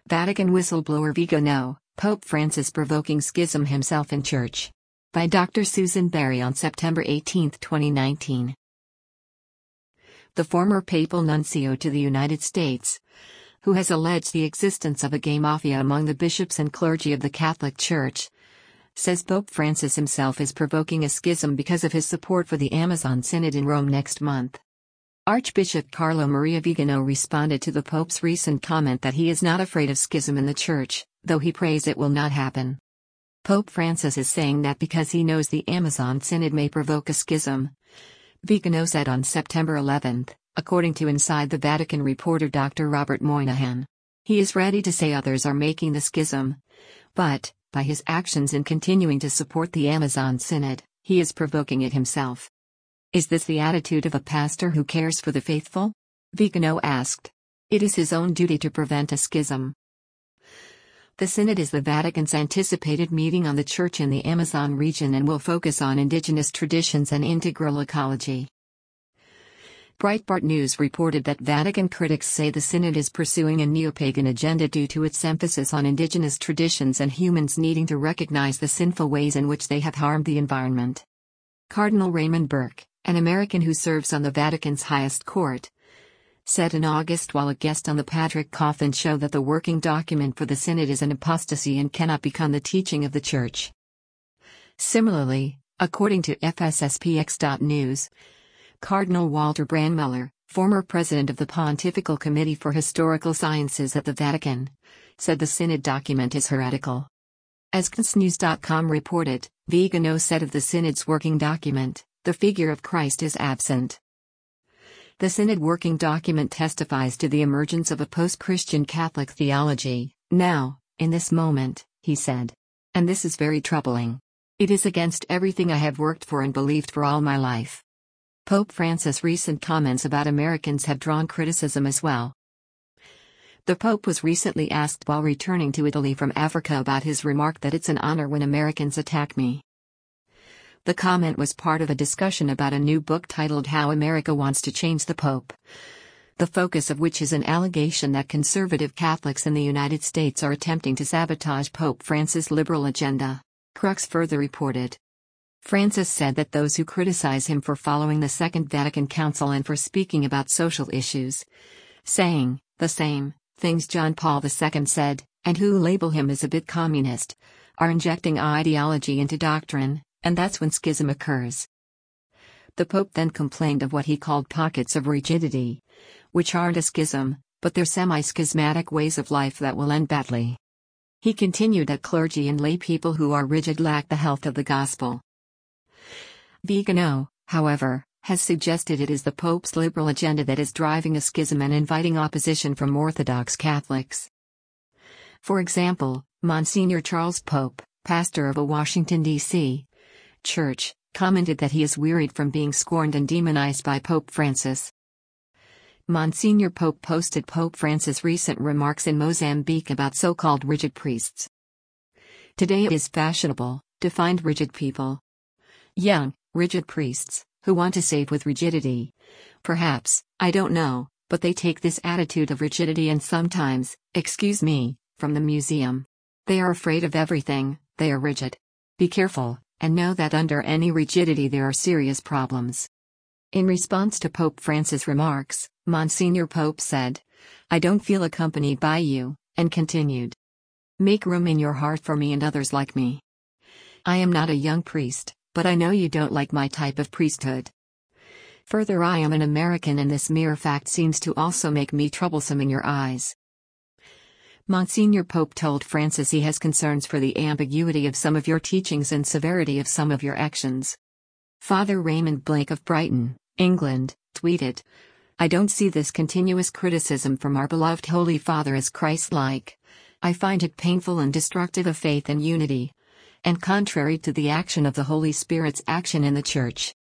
Vatican whistleblower Vigano, Pope Francis provoking schism himself in Church. By Dr. Susan Berry on September 18, 2019. The former papal nuncio to the United States, who has alleged the existence of a gay mafia among the bishops and clergy of the Catholic Church, says Pope Francis himself is provoking a schism because of his support for the Amazon Synod in Rome next month. Archbishop Carlo Maria Vigano responded to the Pope's recent comment that he is not afraid of schism in the Church, though he prays it will not happen. Pope Francis is saying that because he knows the Amazon Synod may provoke a schism. Vigano said on September 11, according to Inside the Vatican reporter Dr. Robert Moynihan. He is ready to say others are making the schism, but, by his actions in continuing to support the Amazon Synod, he is provoking it himself. Is this the attitude of a pastor who cares for the faithful? Vigano asked. It is his own duty to prevent a schism. The Synod is the Vatican's anticipated meeting on the Church in the Amazon region and will focus on indigenous traditions and integral ecology. Breitbart News reported that Vatican critics say the Synod is pursuing a neo-pagan agenda due to its emphasis on indigenous traditions and humans needing to recognize the sinful ways in which they have harmed the environment. Cardinal Raymond Burke, an American who serves on the Vatican's highest court, said in August while a guest on the Patrick Coffin show that the working document for the Synod is an apostasy and cannot become the teaching of the Church. Similarly, according to FSSPX.news, Cardinal Walter Brandmüller, former president of the Pontifical Committee for Historical Sciences at the Vatican, said the Synod document is heretical. As CNews.com reported, Vigano said of the Synod's working document, the figure of Christ is absent. The Synod working document testifies to the emergence of a post-Christian Catholic theology, now, in this moment, he said. And this is very troubling. It is against everything I have worked for and believed for all my life. Pope Francis' recent comments about Americans have drawn criticism as well. The Pope was recently asked while returning to Italy from Africa about his remark that it's an honor when Americans attack me. The comment was part of a discussion about a new book titled How America Wants to Change the Pope, the focus of which is an allegation that conservative Catholics in the United States are attempting to sabotage Pope Francis' liberal agenda, Crux further reported. Francis said that those who criticize him for following the Second Vatican Council and for speaking about social issues, saying the same things John Paul II said, and who label him as a bit communist, are injecting ideology into doctrine, and that's when schism occurs. The Pope then complained of what he called pockets of rigidity, which aren't a schism, but they're semi-schismatic ways of life that will end badly. He continued that clergy and lay people who are rigid lack the health of the gospel. Vigano, however, has suggested it is the Pope's liberal agenda that is driving a schism and inviting opposition from Orthodox Catholics. For example, Monsignor Charles Pope, pastor of a Washington, D.C. church, commented that he is wearied from being scorned and demonized by Pope Francis. Monsignor Pope posted Pope Francis' recent remarks in Mozambique about so-called rigid priests. Today it is fashionable to find rigid people. Young, rigid priests, who want to save with rigidity. Perhaps, I don't know, but they take this attitude of rigidity and sometimes, excuse me, from the museum. They are afraid of everything, they are rigid. Be careful, and know that under any rigidity there are serious problems. In response to Pope Francis' remarks, Monsignor Pope said, I don't feel accompanied by you, and continued. Make room in your heart for me and others like me. I am not a young priest, but I know you don't like my type of priesthood. Further, I am an American and this mere fact seems to also make me troublesome in your eyes. Monsignor Pope told Francis he has concerns for the ambiguity of some of your teachings and severity of some of your actions. Father Raymond Blake of Brighton, England, tweeted, I don't see this continuous criticism from our beloved Holy Father as Christ-like. I find it painful and destructive of faith and unity, and contrary to the action of the Holy Spirit's action in the Church.